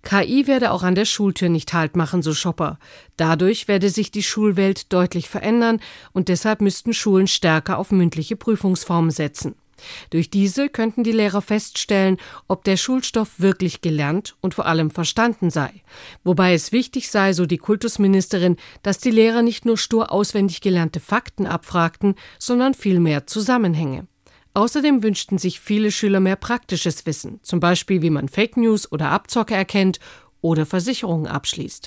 KI werde auch an der Schultür nicht Halt machen, so Schopper. Dadurch werde sich die Schulwelt deutlich verändern und deshalb müssten Schulen stärker auf mündliche Prüfungsformen setzen. Durch diese könnten die Lehrer feststellen, ob der Schulstoff wirklich gelernt und vor allem verstanden sei. Wobei es wichtig sei, so die Kultusministerin, dass die Lehrer nicht nur stur auswendig gelernte Fakten abfragten, sondern vielmehr Zusammenhänge. Außerdem wünschten sich viele Schüler mehr praktisches Wissen, zum Beispiel wie man Fake News oder Abzocke erkennt oder Versicherungen abschließt.